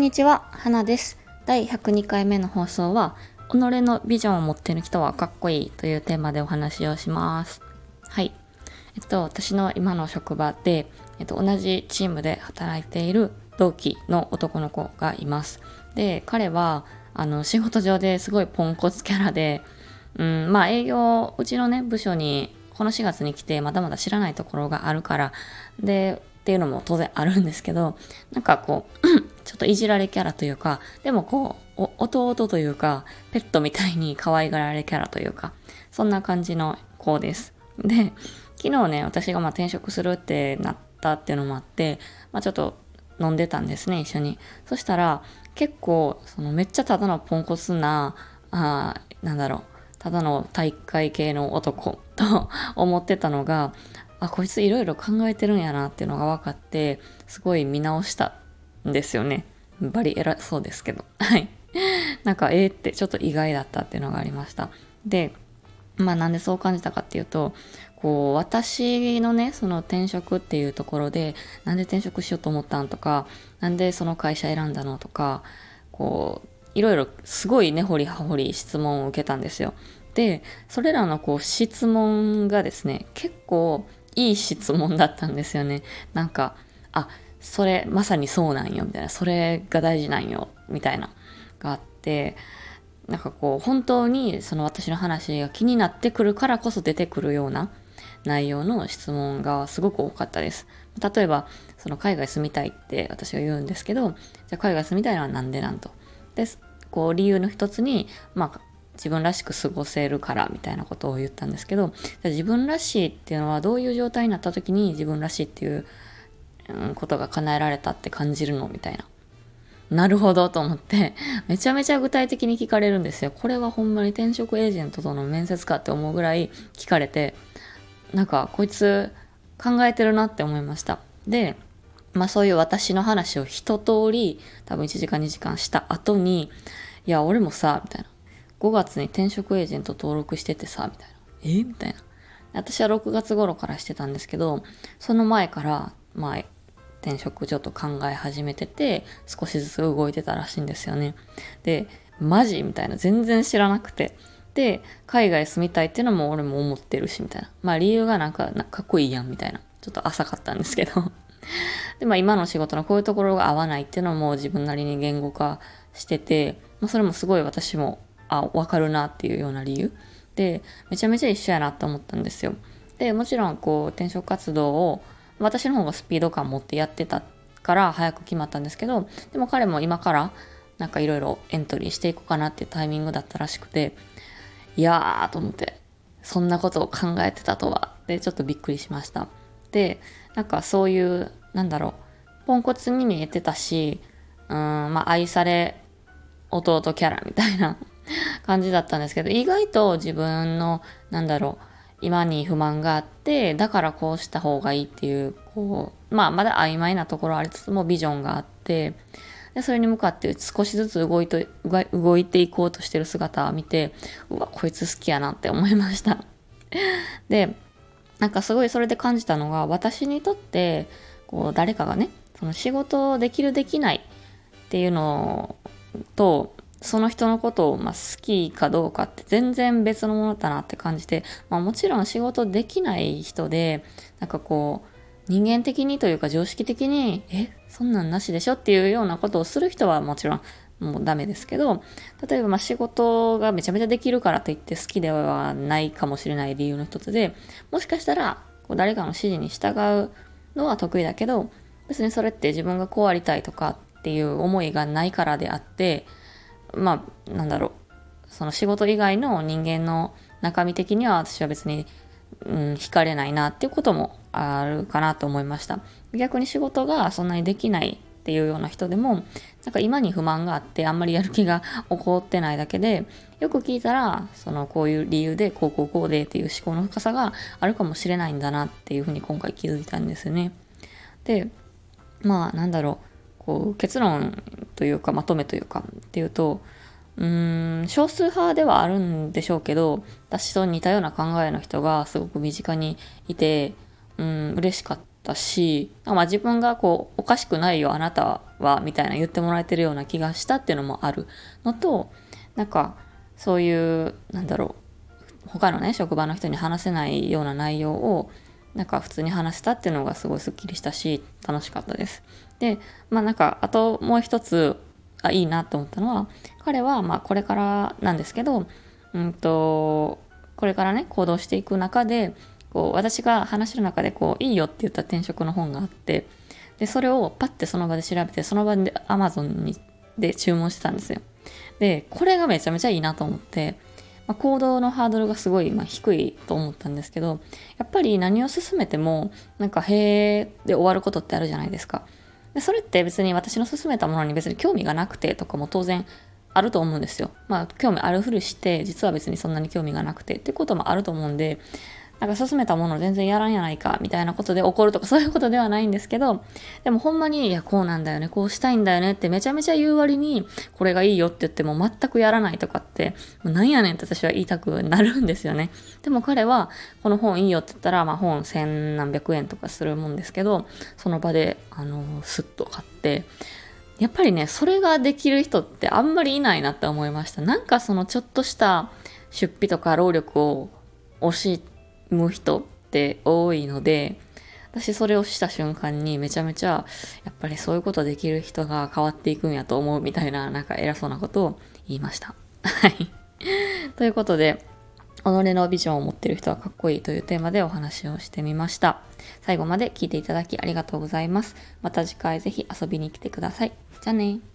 にちは、花です。第102回目の放送は、己のビジョンを持っている人はかっこいいというテーマでお話をします。はい。私の今の職場で、同じチームで働いている同期の男の子がいます。で、彼は、仕事上ですごいポンコツキャラで、営業、うちのね、部署にこの4月に来てまだまだ知らないところがあるから、で、っていうのも当然あるんですけど、なんかこう、ちょっといじられキャラというか、でもこう、弟というか、ペットみたいに可愛がられキャラというか、そんな感じの子です。で、昨日ね、私が転職するってなったっていうのもあって、ちょっと飲んでたんですね、一緒に。そしたら、結構、めっちゃただのポンコツな、ただの体育会系の男と思ってたのが、こいついろいろ考えてるんやなっていうのが分かって、すごい見直したんですよね。バリ偉そうですけど。はい。なんか、ってちょっと意外だったっていうのがありました。で、なんでそう感じたかっていうと、こう、私のね、その転職っていうところで、なんで転職しようと思ったんとか、なんでその会社選んだのとか、こう、いろいろすごい根掘り葉掘り質問を受けたんですよ。で、それらのこう質問がですね、結構いい質問だったんですよね。なんか、それまさにそうなんよ、みたいな、それが大事なんよ、みたいな、があって、なんかこう、本当にその私の話が気になってくるからこそ出てくるような内容の質問がすごく多かったです。例えば、その海外住みたいって私が言うんですけど、じゃあ海外住みたいのはなんでなんと。で、こう理由の一つに、自分らしく過ごせるからみたいなことを言ったんですけど、じゃあ自分らしいっていうのはどういう状態になった時に自分らしいっていう、ことが叶えられたって感じるのみたいな。なるほどと思って、めちゃめちゃ具体的に聞かれるんですよ。これはほんまに転職エージェントとの面接かって思うぐらい聞かれて、なんかこいつ考えてるなって思いました。で、そういう私の話を一通り多分1時間2時間した後に、いや俺もさ、みたいな。5月に転職エージェント登録しててさ、みたいな。みたいな。私は6月頃からしてたんですけど、その前から、転職ちょっと考え始めてて、少しずつ動いてたらしいんですよね。で、マジみたいな、全然知らなくて。で、海外住みたいっていうのも俺も思ってるし、みたいな。理由がかっこいいやん、みたいな。ちょっと浅かったんですけど。で、今の仕事のこういうところが合わないっていうのも自分なりに言語化してて、それもすごい私も、わかるなっていうような理由で、めちゃめちゃ一緒やなって思ったんですよ。で、もちろんこう転職活動を私の方がスピード感持ってやってたから早く決まったんですけど、でも彼も今からなんかいろいろエントリーしていこうかなっていうタイミングだったらしくて、いやーと思って、そんなことを考えてたとは、で、ちょっとびっくりしました。で、なんかそういう、ポンコツに見えてたし、愛され弟キャラみたいな感じだったんですけど、意外と自分の、今に不満があって、だからこうした方がいいっていう、まだ曖昧なところありつつもビジョンがあって、でそれに向かって少しずつ動いていこうとしてる姿を見て、うわ、こいつ好きやなって思いました。で、なんかすごいそれで感じたのが、私にとって、誰かがね、その仕事できるできないっていうのと、その人のことを好きかどうかって全然別のものだなって感じて、もちろん仕事できない人で、人間的にというか常識的に、そんなんなしでしょっていうようなことをする人はもちろんもうダメですけど、例えば仕事がめちゃめちゃできるからといって好きではないかもしれない理由の一つで、もしかしたら誰かの指示に従うのは得意だけど、別にそれって自分がこうありたいとかっていう思いがないからであって、その仕事以外の人間の中身的には私は別に、惹かれないなっていうこともあるかなと思いました。逆に仕事がそんなにできないっていうような人でも、今に不満があってあんまりやる気が起こってないだけで、よく聞いたら、こういう理由でこうでっていう思考の深さがあるかもしれないんだなっていうふうに今回気づいたんですよね。で、結論というかまとめというかっていうと、少数派ではあるんでしょうけど、私と似たような考えの人がすごく身近にいて、嬉しかっったし、自分がおかしくないよあなたはみたいな言ってもらえてるような気がしたっていうのもあるのと、そういう他のね職場の人に話せないような内容を普通に話したっていうのがすごいスッキリしたし楽しかったです。であともう一ついいなと思ったのは、彼はこれからなんですけどこれからね行動していく中で私が話の中でいいよって言った転職の本があって、でそれをパッてその場で調べてその場で Amazon で注文してたんですよ。でこれがめちゃめちゃいいなと思って、行動のハードルがすごい低いと思ったんですけど、やっぱり何を進めてもへーで終わることってあるじゃないですか。でそれって別に私の進めたものに別に興味がなくてとかも当然あると思うんですよ。興味あるふりして実は別にそんなに興味がなくてってこともあると思うんで、進めたもの全然やらんやないかみたいなことで怒るとかそういうことではないんですけど、でもほんまにいやこうなんだよね、こうしたいんだよねってめちゃめちゃ言う割にこれがいいよって言っても全くやらないとかってもうなんやねんって私は言いたくなるんですよね。でも彼はこの本いいよって言ったら本千何百円とかするもんですけど、その場でスッと買って、やっぱりねそれができる人ってあんまりいないなって思いました。そのちょっとした出費とか労力を惜しむ人って多いので、私それをした瞬間にめちゃめちゃやっぱりそういうことできる人が変わっていくんやと思うみたいな偉そうなことを言いました。はい。ということで、己のビジョンを持っている人はかっこいいというテーマでお話をしてみました。最後まで聞いていただきありがとうございます。また次回ぜひ遊びに来てください。じゃあね。